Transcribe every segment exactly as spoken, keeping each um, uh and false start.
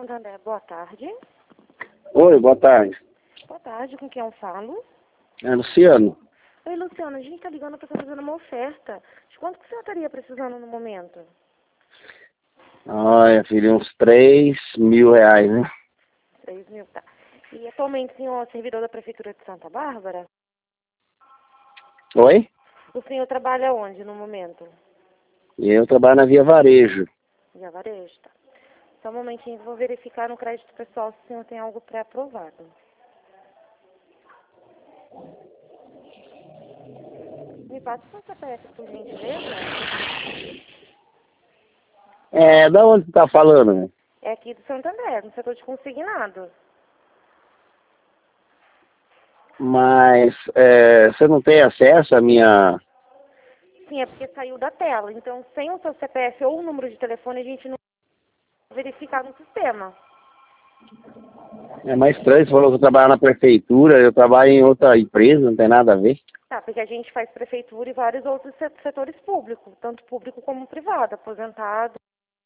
Santander, boa tarde. Oi, boa tarde. Boa tarde, com quem eu falo? É Luciano. Oi, Luciano, a gente tá ligando pra estar fazendo uma oferta. De quanto que você estaria precisando no momento? Olha, filho, uns três mil reais, né? Três mil, tá. E atualmente o senhor é servidor da Prefeitura de Santa Bárbara? Oi? O senhor trabalha onde no momento? Eu trabalho na Via Varejo. Via Varejo, tá. Só um momentinho, vou verificar no crédito pessoal se o senhor tem algo pré-aprovado. Me passa o seu C P F, por gentileza. É, da onde você tá falando, né? É aqui do Santander, no setor de consignado. Mas é, você não tem acesso à minha... Sim, é porque saiu da tela. Então, sem o seu C P F ou o número de telefone, a gente não verificar no sistema. É mais estranho, você falou que eu trabalho na prefeitura, eu trabalho em outra empresa, não tem nada a ver. Tá, porque a gente faz prefeitura e vários outros se- setores públicos, tanto público como privado, aposentado.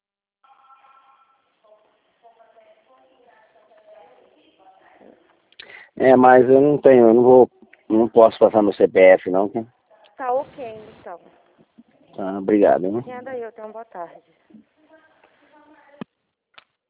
É, mas eu não tenho, eu não vou, não posso passar meu C P F não, tá? Tá ok, então. Tá, obrigado, né? Nada aí, eu tenho uma boa tarde.